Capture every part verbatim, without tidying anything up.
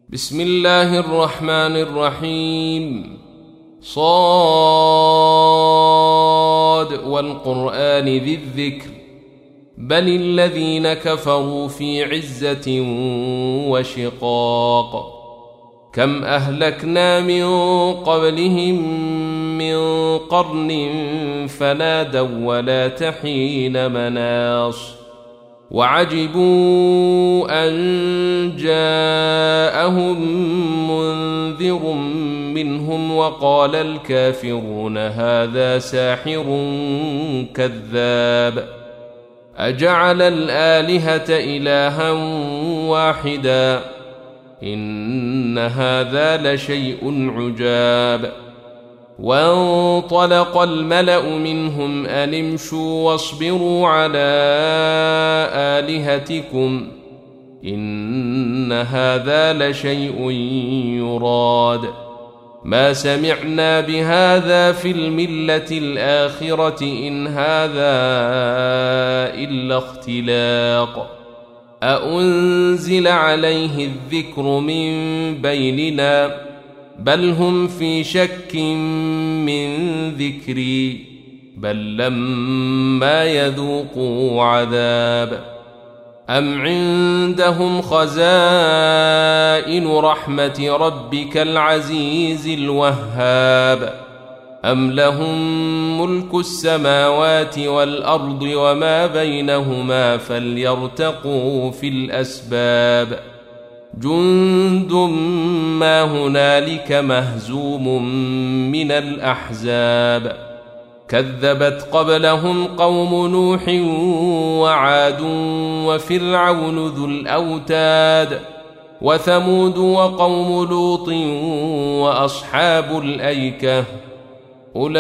بسم الله الرحمن الرحيم. صاد والقرآن ذي الذكر بل الذين كفروا في عزة وشقاق. كم أهلكنا من قبلهم من قرن فنادوا ولا تحين مناص وعجبوا أن جاءهم منذر منهم وقال الكافرون هذا ساحر كذاب أجعل الآلهة إلها واحدا إن هذا لشيء عجاب. وانطلق الملأ منهم أن امشوا واصبروا على آلهتكم إن هذا لشيء يراد ما سمعنا بهذا في الملة الآخرة إن هذا إلا اختلاق أأنزل عليه الذكر من بيننا بل هم في شك من ذكري بل لما يذوقوا عذاب أم عندهم خزائن رحمة ربك العزيز الوهاب أم لهم ملك السماوات والأرض وما بينهما فليرتقوا في الأسباب جند ما هنالك مهزوم من الأحزاب كذبت قبلهم قوم نوح وعاد وفرعون ذو الأوتاد وثمود وقوم لوط وأصحاب الأيكة أولئك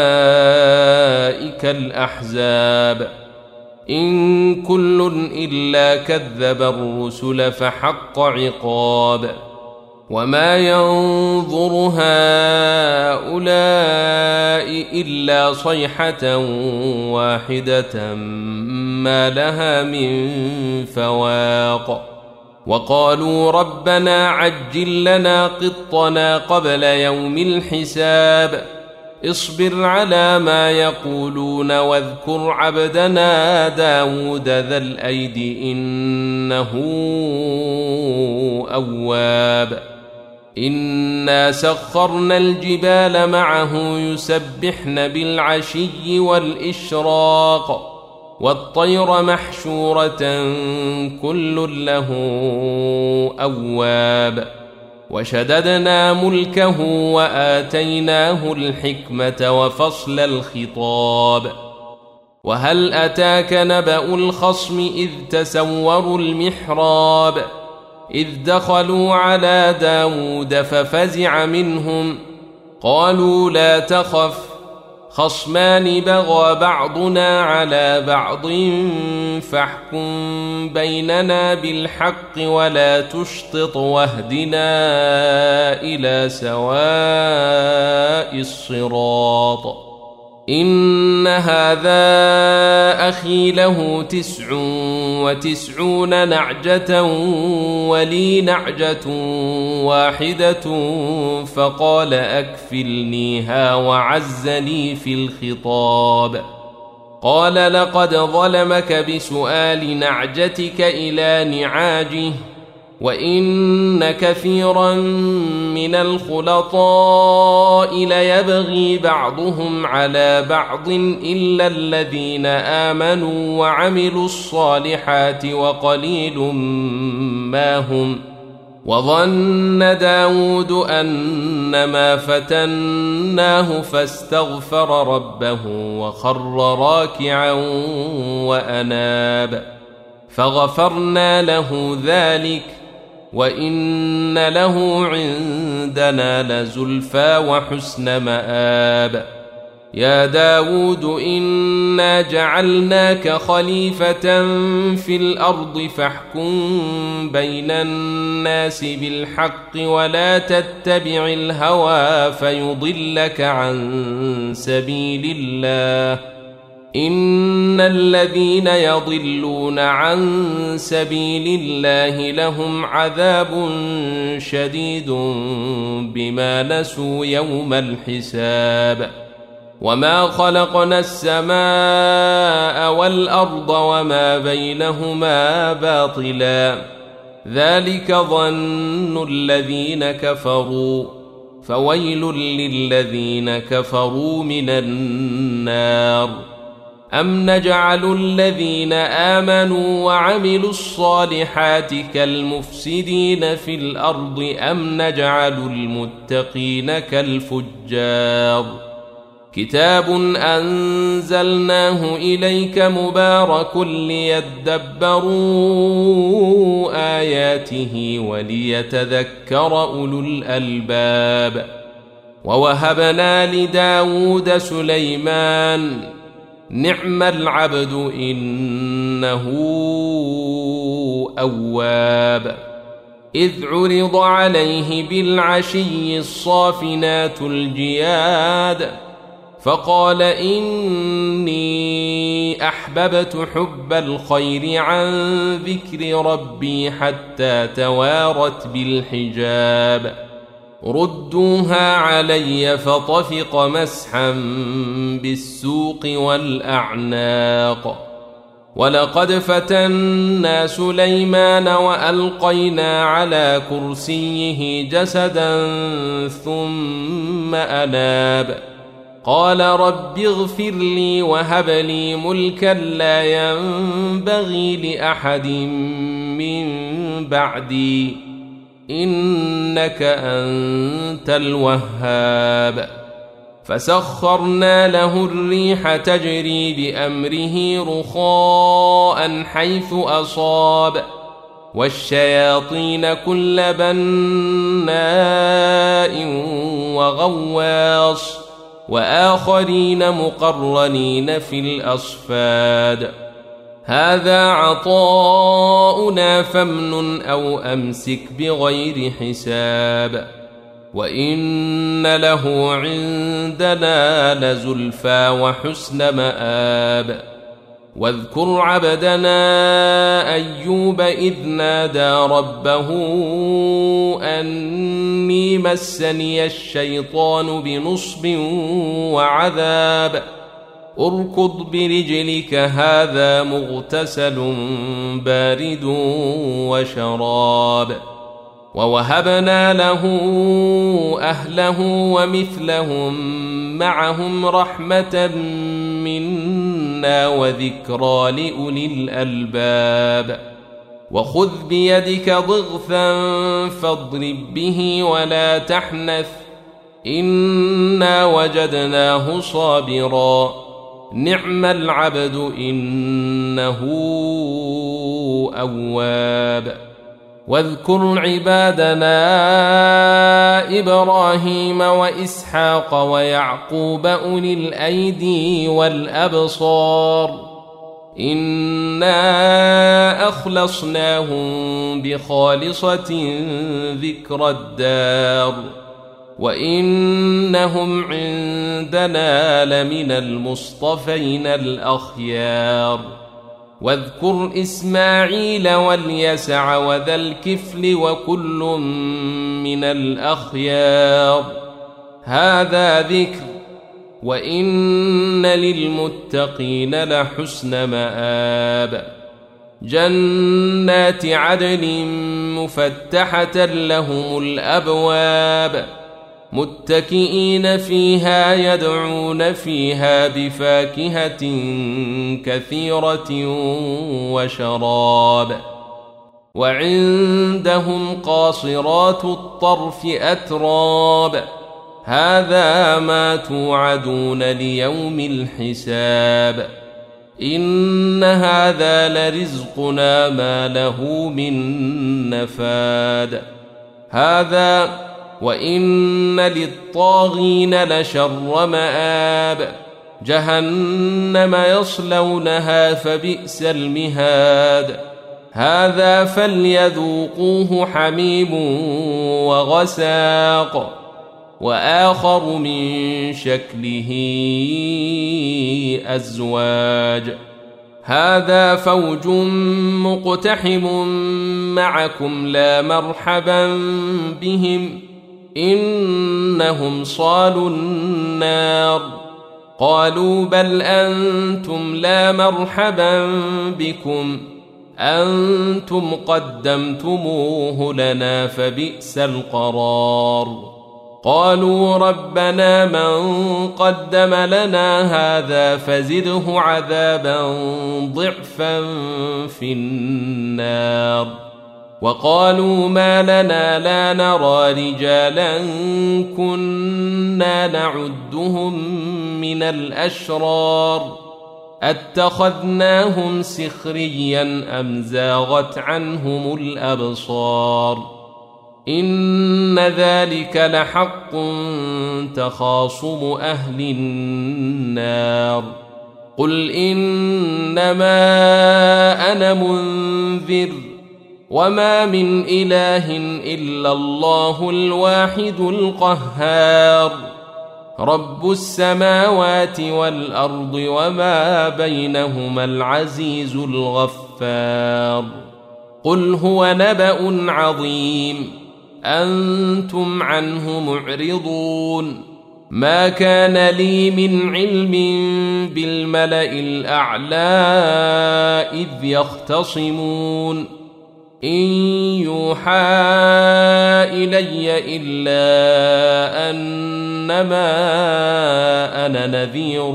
الأحزاب إن كل إلا كذب الرسل فحق عقاب وما ينظر هؤلاء إلا صيحة واحدة ما لها من فواق وقالوا ربنا عجل لنا قطنا قبل يوم الحساب اصبر على ما يقولون واذكر عبدنا داود ذا الأيد إنه أواب إنا سخرنا الجبال معه يسبحن بالعشي والإشراق والطير محشورة كل له أواب وشددنا ملكه وآتيناه الحكمة وفصل الخطاب وهل أتاك نبأ الخصم إذ تسوروا المحراب إذ دخلوا على داود ففزع منهم قالوا لا تخف خصمان بغى بعضنا على بعض فاحكم بيننا بالحق ولا تشطط واهدنا إلى سواء الصراط إن هذا أخي له تسع وتسعون نعجة ولي نعجة واحدة فقال أكفلنيها وعزني في الخطاب قال لقد ظلمك بسؤال نعجتك إلى نعاجه وإن كثيرا من الخلطاء ليبغي بعضهم على بعض إلا الذين آمنوا وعملوا الصالحات وقليل ما هم وظن داود أنما فتناه فاستغفر ربه وخر راكعا وأناب فغفرنا له ذلك وإن له عندنا لزلفى وحسن مآب يا داود إنا جعلناك خليفة في الأرض فاحكم بين الناس بالحق ولا تتبع الهوى فيضلك عن سبيل الله إن الذين يضلون عن سبيل الله لهم عذاب شديد بما نسوا يوم الحساب وما خلقنا السماء والأرض وما بينهما باطلا ذلك ظن الذين كفروا فويل للذين كفروا من النار أم نجعل الذين آمنوا وعملوا الصالحات كالمفسدين في الأرض أم نجعل المتقين كالفجار كتاب أنزلناه إليك مبارك ليدبروا آياته وليتذكر أولو الألباب ووهبنا لداود سليمان نعم العبد إنه أواب إذ عرض عليه بالعشي الصافنات الجياد فقال إني أحببت حب الخير عن ذكر ربي حتى توارت بالحجاب ردوها علي فطفق مسحا بالسوق والأعناق ولقد فتنا سليمان وألقينا على كرسيه جسدا ثم أناب قال رب اغفر لي وهب لي ملكا لا ينبغي لأحد من بعدي إنك أنت الوهاب فسخرنا له الريح تجري بأمره رخاء حيث أصاب والشياطين كل بناء وغواص وآخرين مقرنين في الأصفاد هذا عطاؤنا فامنن أو أمسك بغير حساب وإن له عندنا لزلفى وحسن مآب واذكر عبدنا أيوب إذ نادى ربه أني مسني الشيطان بنصب وعذاب اركض برجلك هذا مغتسل بارد وشراب ووهبنا له أهله ومثلهم معهم رحمة منا وذكرى لأولي الألباب وخذ بيدك ضغثا فاضرب به ولا تحنث إنا وجدناه صابرا نعم العبد إنه أواب واذكر عبادنا إبراهيم وإسحاق ويعقوب أولي الأيدي والأبصار إنا أخلصناهم بخالصة ذكر الدار وإنهم عندنا لمن المصطفين الأخيار واذكر إسماعيل واليسع وذا الكفل وكل من الأخيار هذا ذكر وإن للمتقين لحسن مآب جنات عدن مفتحة لهم الأبواب متكئين فيها يدعون فيها بفاكهة كثيرة وشراب وعندهم قاصرات الطرف أتراب هذا ما توعدون ليوم الحساب إن هذا لرزقنا ما له من نفاد هذا وإن للطاغين لشر مآب جهنم يصلونها فبئس المهاد هذا فليذوقوه حميم وغساق وآخر من شكله أزواج هذا فوج مقتحم معكم لا مرحبا بهم إنهم صالوا النار قالوا بل أنتم لا مرحبا بكم أنتم قدمتموه لنا فبئس القرار قالوا ربنا من قدم لنا هذا فزده عذابا ضعفا في النار وقالوا ما لنا لا نرى رجالا كنا نعدهم من الأشرار أتخذناهم سخريا أم زاغت عنهم الأبصار إن ذلك لحق تخاصم أهل النار قل إنما أنا منذر وما من إله إلا الله الواحد القهار رب السماوات والأرض وما بينهما العزيز الغفار قل هو نبأ عظيم أنتم عنه معرضون ما كان لي من علم بالملأ الأعلى إذ يختصمون إن يوحى إلي إلا أنما أنا نذير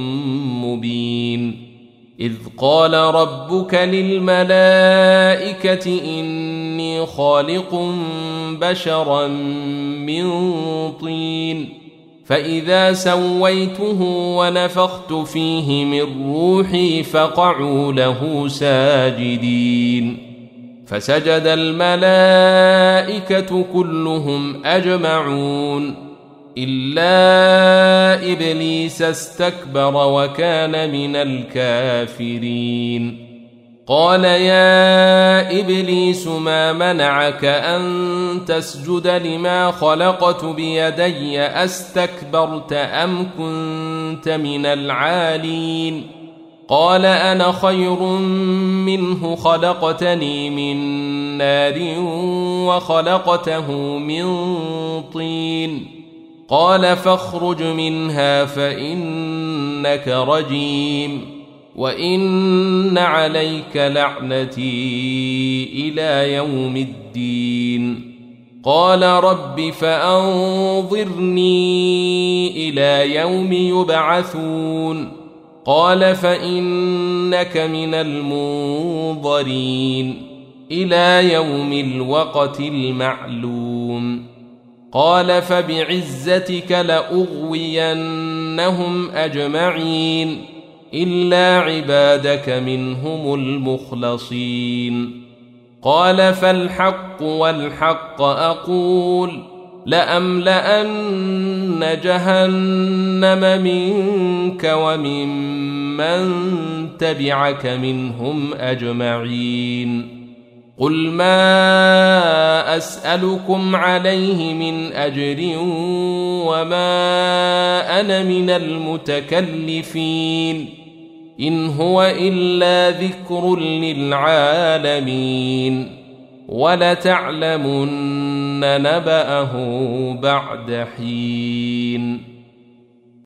مبين إذ قال ربك للملائكة إني خالق بشرا من طين فإذا سويته ونفخت فيه من روحي فقعوا له ساجدين فسجد الملائكة كلهم أجمعون إلا إبليس استكبر وكان من الكافرين قال يا إبليس ما منعك أن تسجد لما خلقت بيدي أستكبرت أم كنت من العالين قال أنا خير منه خلقتني من نار وخلقته من طين قال فاخرج منها فإنك رجيم وإن عليك لعنتي إلى يوم الدين قال رب فأنظرني إلى يوم يبعثون قال فإنك من المنظرين إلى يوم الوقت المعلوم قال فبعزتك لأغوينهم أجمعين إلا عبادك منهم المخلصين قال فالحق والحق أقول لأملأن جهنم منك وممن تبعك منهم أجمعين قل ما أسألكم عليه من أجر وما أنا من المتكلفين إن هو إلا ذكر للعالمين ولتعلمن نبأه بعد حين